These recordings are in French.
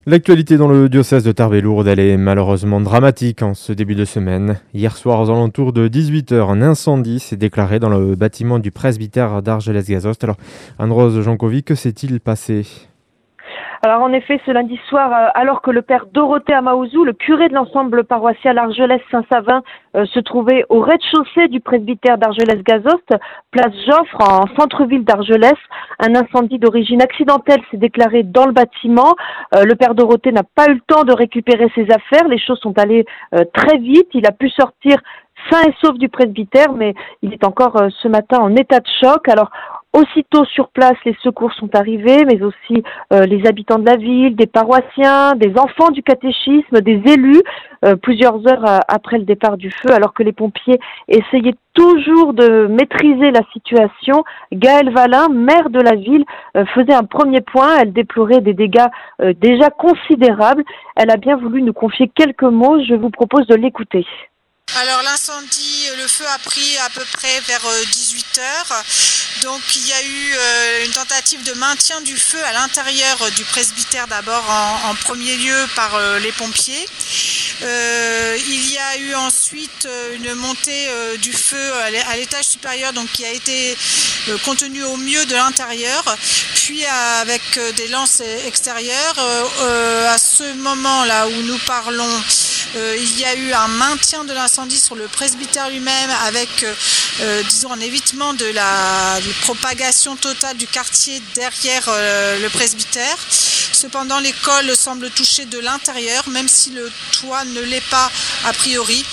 L'actualité dans le diocèse de Tarbes-et-Lourdes, elle est malheureusement dramatique en ce début de semaine. Hier soir, aux alentours de 18h, un incendie s'est déclaré dans le bâtiment du presbytère d'Argelès-Gazost. Alors, Anne-Rose Jancovic, que s'est-il passé? Alors en effet, ce lundi soir, alors que le père Dorothée Amaouzou, le curé de l'ensemble paroissial Argelès-Saint-Savin, se trouvait au rez-de-chaussée du presbytère d'Argelès-Gazost, place Joffre, en centre-ville d'Argelès, un incendie d'origine accidentelle s'est déclaré dans le bâtiment. Le père Dorothée n'a pas eu le temps de récupérer ses affaires, les choses sont allées très vite, il a pu sortir sain et sauf du presbytère, mais il est encore ce matin en état de choc. Alors, aussitôt sur place, les secours sont arrivés, mais aussi les habitants de la ville, des paroissiens, des enfants du catéchisme, des élus, plusieurs heures après le départ du feu, alors que les pompiers essayaient toujours de maîtriser la situation. Gaëlle Valin, maire de la ville, faisait un premier point. Elle déplorait des dégâts déjà considérables. Elle a bien voulu nous confier quelques mots. Je vous propose de l'écouter. Alors l'incendie, le feu a pris à peu près vers 18h. Donc il y a eu une tentative de maintien du feu à l'intérieur du presbytère, d'abord en premier lieu par les pompiers. Il y a eu ensuite une montée du feu à l'étage supérieur, donc qui a été contenue au mieux de l'intérieur, puis avec des lances extérieures. À ce moment-là où nous parlons, il y a eu un maintien de l'incendie sur le presbytère lui-même avec, disons, un évitement de la propagation totale du quartier derrière le presbytère. Cependant, l'école semble touchée de l'intérieur, même si le toit ne l'est pas a priori.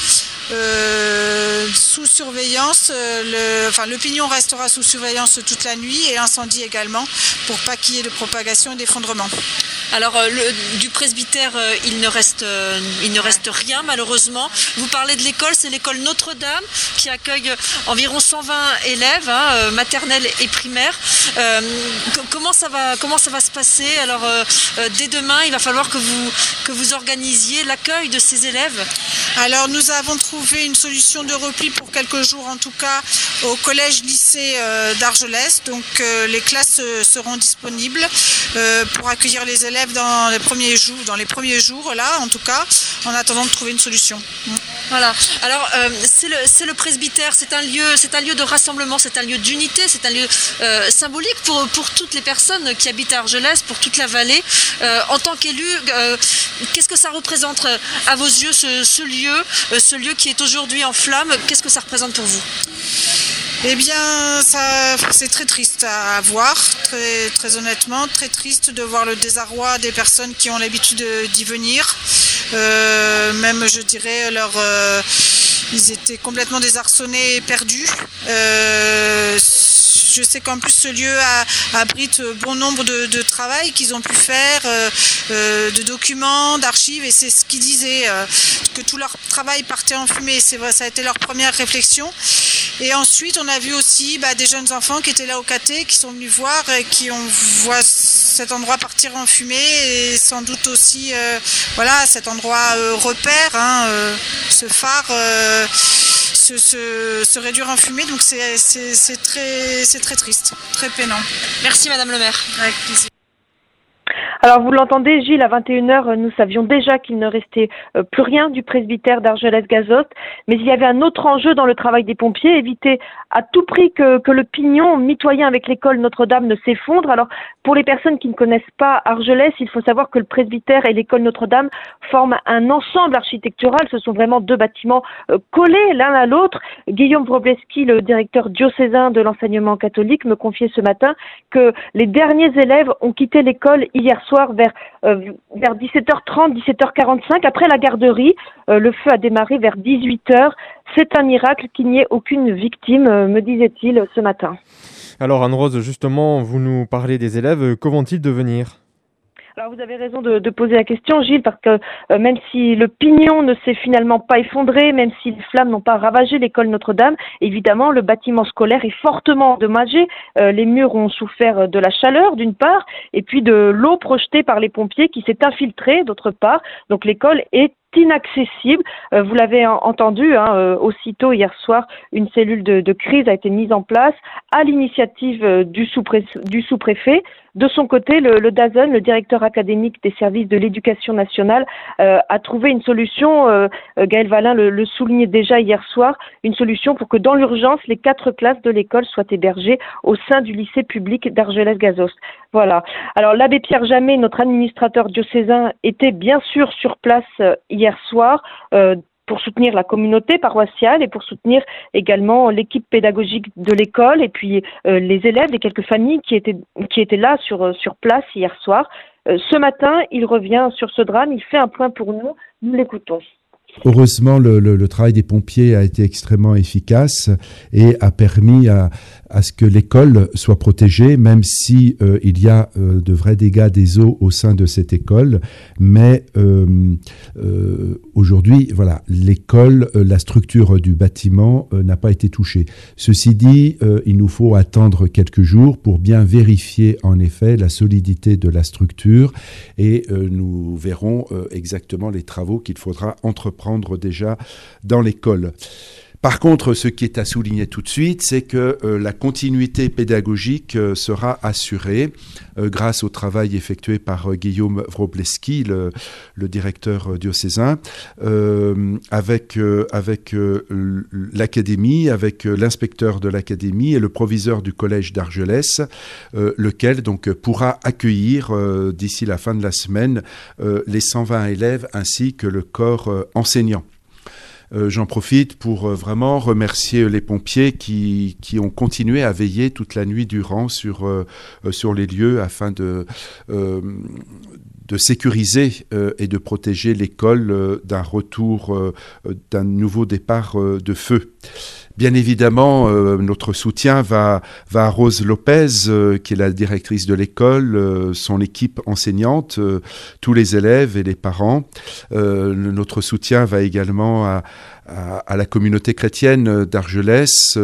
Sous surveillance, le pignon restera sous surveillance toute la nuit et l'incendie également, pour pas qu'il y ait de propagation et d'effondrement. Alors du presbytère, il ne reste rien malheureusement. Vous parlez de l'école, c'est l'école Notre-Dame qui accueille environ 120 élèves, maternelle et primaire. Comment ça va se passer? Alors dès demain, il va falloir que vous organisiez l'accueil de ces élèves. Alors nous avons trouvé une solution de repli pour quelques jours en tout cas au collège-lycée d'Argelès. Donc les classes seront disponibles pour accueillir les élèves dans les premiers jours là en tout cas, en attendant de trouver une solution. Voilà. Alors c'est le presbytère, c'est un lieu de rassemblement, c'est un lieu d'unité, c'est un lieu symbolique pour toutes les personnes qui habitent à Argelès, pour toute la vallée. En tant qu'élu, qu'est-ce que ça représente à vos yeux ce lieu qui est aujourd'hui en flammes? Qu'est-ce que ça représente pour vous? Eh bien, c'est très triste à voir, très, très honnêtement, très triste de voir le désarroi des personnes qui ont l'habitude d'y venir. Même, je dirais, ils étaient complètement désarçonnés et perdus. Je sais qu'en plus ce lieu abrite bon nombre de travail qu'ils ont pu faire, de documents, d'archives, et c'est ce qu'ils disaient, que tout leur travail partait en fumée. C'est vrai, ça a été leur première réflexion. Et ensuite, on a vu aussi des jeunes enfants qui étaient là au caté, qui sont venus voir et qui voient cet endroit partir en fumée, et sans doute aussi cet endroit repère, ce phare se réduire en fumée. Donc c'est très triste, très peinant. Merci Madame le maire. Avec plaisir. Alors vous l'entendez, Gilles, à 21h, nous savions déjà qu'il ne restait plus rien du presbytère d'Argelès-Gazost, mais il y avait un autre enjeu dans le travail des pompiers, éviter à tout prix que le pignon mitoyen avec l'école Notre-Dame ne s'effondre. Alors pour les personnes qui ne connaissent pas Argelès, il faut savoir que le presbytère et l'école Notre-Dame forment un ensemble architectural. Ce sont vraiment deux bâtiments collés l'un à l'autre. Guillaume Wrobleski, le directeur diocésain de l'enseignement catholique, me confiait ce matin que les derniers élèves ont quitté l'école hier soir vers 17h30, 17h45, après la garderie. Le feu a démarré vers 18h. C'est un miracle qu'il n'y ait aucune victime, me disait-il ce matin. Alors Anne-Rose, justement, vous nous parlez des élèves, que vont-ils devenir? Alors vous avez raison de poser la question, Gilles, parce que même si le pignon ne s'est finalement pas effondré, même si les flammes n'ont pas ravagé l'école Notre-Dame, évidemment le bâtiment scolaire est fortement endommagé. Les murs ont souffert de la chaleur d'une part, et puis de l'eau projetée par les pompiers qui s'est infiltrée d'autre part. Donc l'école est inaccessible. Vous l'avez entendu, aussitôt hier soir, une cellule de crise a été mise en place à l'initiative du sous-préfet. De son côté, le DAZN, le directeur académique des services de l'éducation nationale, a trouvé une solution, Gaël Valin le soulignait déjà hier soir, une solution pour que dans l'urgence, les 4 classes de l'école soient hébergées au sein du lycée public d'Argelès-Gazost. Voilà. Alors l'abbé Pierre Jamet, notre administrateur diocésain, était bien sûr sur place hier soir pour soutenir la communauté paroissiale et pour soutenir également l'équipe pédagogique de l'école et puis les élèves et quelques familles qui étaient là sur place hier soir. Ce matin, il revient sur ce drame, il fait un point pour nous, nous l'écoutons. Heureusement, le travail des pompiers a été extrêmement efficace et a permis à ce que l'école soit protégée, même si il y a de vrais dégâts des eaux au sein de cette école. Mais aujourd'hui, voilà, l'école, la structure du bâtiment n'a pas été touchée. Ceci dit, il nous faut attendre quelques jours pour bien vérifier en effet la solidité de la structure et nous verrons exactement les travaux qu'il faudra entreprendre déjà dans l'école. Par contre, ce qui est à souligner tout de suite, c'est que la continuité pédagogique sera assurée grâce au travail effectué par Guillaume Wrobleski, le directeur diocésain, avec l'académie, avec l'inspecteur de l'académie et le proviseur du collège d'Argelès, lequel donc pourra accueillir d'ici la fin de la semaine les 120 élèves ainsi que le corps enseignant. J'en profite pour vraiment remercier les pompiers qui ont continué à veiller toute la nuit durant sur les lieux afin de sécuriser et de protéger l'école d'un retour, d'un nouveau départ de feu. Bien évidemment, notre soutien va à Rose Lopez, qui est la directrice de l'école, son équipe enseignante, tous les élèves et les parents. Notre soutien va également à la communauté chrétienne d'Argelès,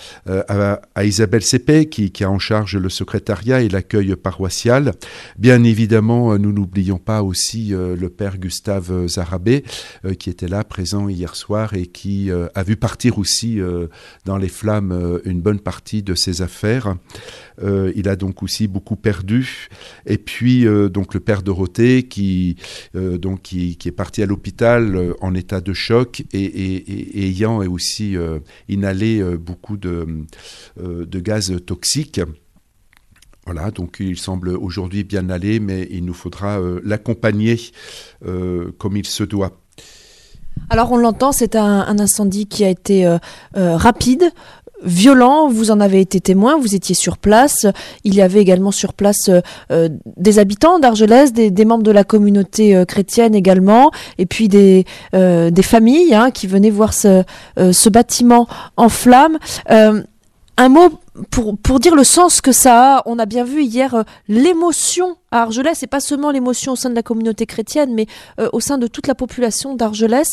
à Isabelle Sépé, qui a en charge le secrétariat et l'accueil paroissial. Bien évidemment, nous n'oublions pas aussi le père Gustave Zarabé, qui était là, présent hier soir, et qui a vu partir aussi dans les flammes une bonne partie de ses affaires. Il a donc aussi beaucoup perdu. Et puis, donc le père Dorothée, qui est parti à l'hôpital en état de choc et ayant aussi inhalé beaucoup de gaz toxiques. Voilà, donc il semble aujourd'hui bien aller, mais il nous faudra l'accompagner comme il se doit. Alors on l'entend, c'est un incendie qui a été rapide, violent, vous en avez été témoin, vous étiez sur place. Il y avait également sur place des habitants d'Argelès, des membres de la communauté chrétienne également, et puis des familles qui venaient voir ce bâtiment en flammes. Un mot pour dire le sens que ça a. On a bien vu hier l'émotion à Argelès, et pas seulement l'émotion au sein de la communauté chrétienne, mais au sein de toute la population d'Argelès.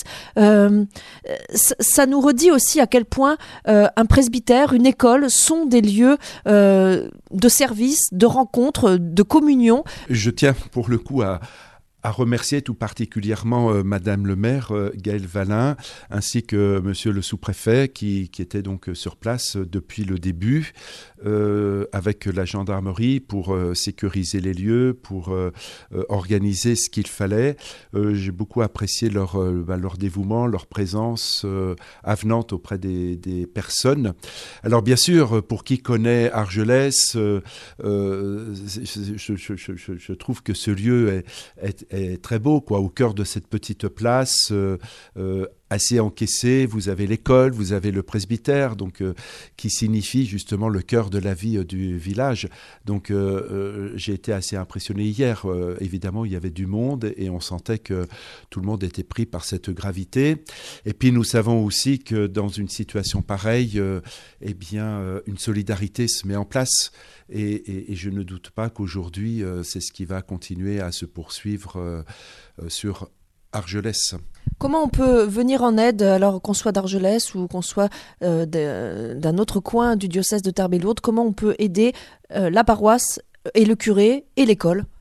Ça nous redit aussi à quel point un presbytère, une école sont des lieux de service, de rencontre, de communion. Je tiens pour le coup à remercier tout particulièrement Madame le maire, Gaël Valin, ainsi que Monsieur le sous-préfet qui était donc sur place depuis le début, avec la gendarmerie pour sécuriser les lieux, pour organiser ce qu'il fallait. J'ai beaucoup apprécié leur dévouement, leur présence avenante auprès des personnes. Alors bien sûr, pour qui connaît Argelès, je trouve que ce lieu est très beau, quoi, au cœur de cette petite place, assez encaissée. Vous avez l'école, vous avez le presbytère, donc qui signifie justement le cœur de la vie du village. Donc j'ai été assez impressionné hier. Évidemment, il y avait du monde et on sentait que tout le monde était pris par cette gravité. Et puis nous savons aussi que dans une situation pareille, une solidarité se met en place. Et je ne doute pas qu'aujourd'hui, c'est ce qui va continuer à se poursuivre sur Argelès. Comment on peut venir en aide, alors qu'on soit d'Argelès ou qu'on soit d'un autre coin du diocèse de Tarbes-et-Lourdes? Comment on peut aider la paroisse et le curé et l'école?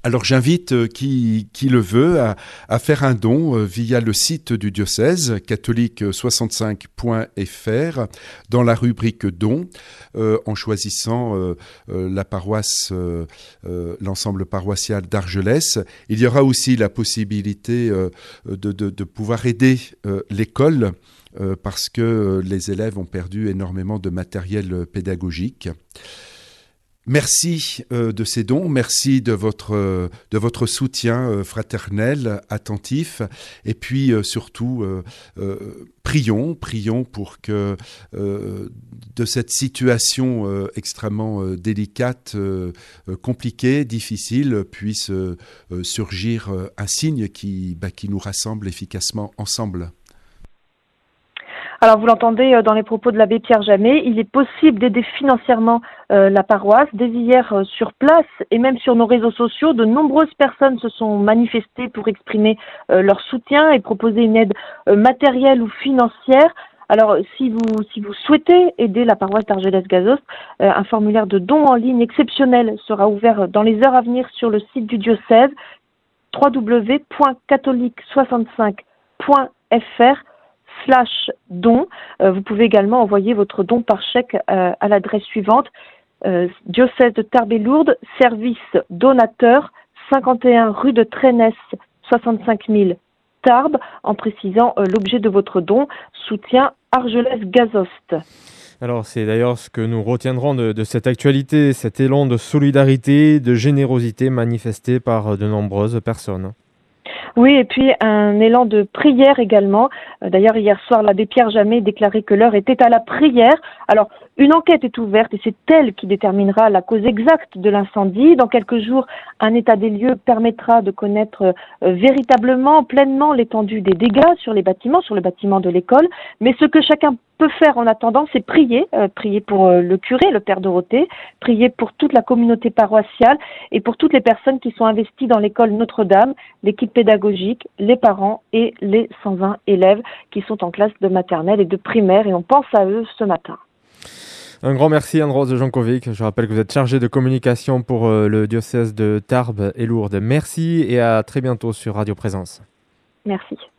Alors j'invite qui le veut à faire un don via le site du diocèse catholique65.fr dans la rubrique dons en choisissant la paroisse, l'ensemble paroissial d'Argelès. Il y aura aussi la possibilité de pouvoir aider l'école parce que les élèves ont perdu énormément de matériel pédagogique. Merci de ces dons, merci de votre soutien fraternel, attentif, et puis surtout prions pour que de cette situation extrêmement délicate, compliquée, difficile, puisse surgir un signe qui nous rassemble efficacement ensemble. Alors vous l'entendez dans les propos de l'abbé Pierre Jamet, il est possible d'aider financièrement la paroisse. Dès hier sur place et même sur nos réseaux sociaux, de nombreuses personnes se sont manifestées pour exprimer leur soutien et proposer une aide matérielle ou financière. Alors si vous souhaitez aider la paroisse d'Argelès-Gazost, un formulaire de don en ligne exceptionnel sera ouvert dans les heures à venir sur le site du diocèse www.catholique65.fr/don. Vous pouvez également envoyer votre don par chèque à l'adresse suivante: diocèse de Tarbes et Lourdes, service donateur, 51 rue de Trénès, 65 000 Tarbes, en précisant l'objet de votre don: soutien Argelès-Gazost. Alors c'est d'ailleurs ce que nous retiendrons de cette actualité, cet élan de solidarité, de générosité manifesté par de nombreuses personnes. Oui, et puis un élan de prière également. D'ailleurs, hier soir, l'abbé Pierre Jamet déclarait que l'heure était à la prière. Alors, une enquête est ouverte et c'est elle qui déterminera la cause exacte de l'incendie. Dans quelques jours, un état des lieux permettra de connaître véritablement, pleinement l'étendue des dégâts sur le bâtiment de l'école. Mais ce que chacun peut faire en attendant, c'est prier pour le curé, le père Dorothée, prier pour toute la communauté paroissiale et pour toutes les personnes qui sont investies dans l'école Notre-Dame, l'équipe pédagogique, les parents et les 120 élèves qui sont en classe de maternelle et de primaire, et on pense à eux ce matin. Un grand merci Anne-Rose Jankovic. Je rappelle que vous êtes chargée de communication pour le diocèse de Tarbes et Lourdes. Merci et à très bientôt sur Radio Présence. Merci.